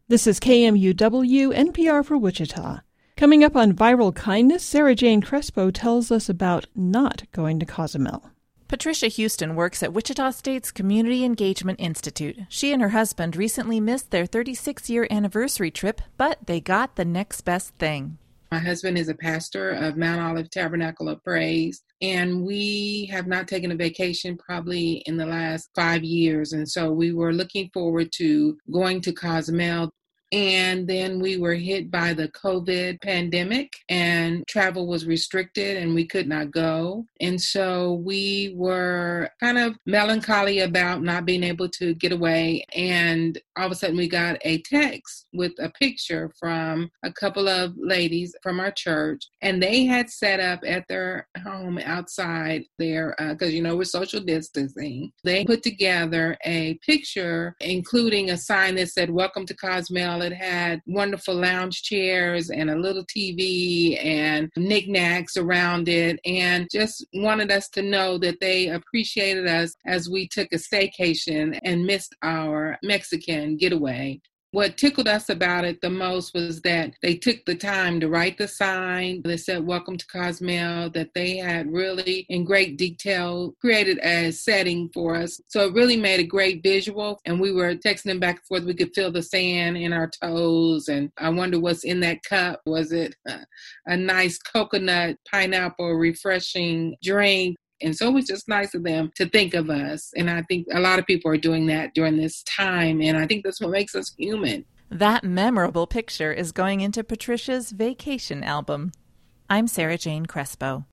This is KMUW, NPR for Wichita. Coming up on Viral Kindness, Sarah Jane Crespo tells us about not going to Cozumel. Patricia Houston works at Wichita State's Community Engagement Institute. She and her husband recently missed their 36-year anniversary trip, but they got the next best thing. My husband is a pastor of Mount Olive Tabernacle of Praise, and we have not taken a vacation probably in the last 5 years. And so we were looking forward to going to Cozumel. And then we were hit by the COVID pandemic and travel was restricted and we could not go. And so we were kind of melancholy about not being able to get away. And all of a sudden we got a text with a picture from a couple of ladies from our church. And they had set up at their home outside there, because, we're social distancing. They put together a picture, including a sign that said, "Welcome to Cozumel." It had wonderful lounge chairs and a little TV and knickknacks around it, and just wanted us to know that they appreciated us as we took a staycation and missed our Mexican getaway. What tickled us about it the most was that they took the time to write the sign that said, "Welcome to Cozumel," that they had really, in great detail, created a setting for us. So it really made a great visual, and we were texting them back and forth. We could feel the sand in our toes, and I wonder what's in that cup. Was it a nice coconut, pineapple, refreshing drink? And so it was just nice of them to think of us. And I think a lot of people are doing that during this time. And I think that's what makes us human. That memorable picture is going into Patricia's vacation album. I'm Sarah Jane Crespo.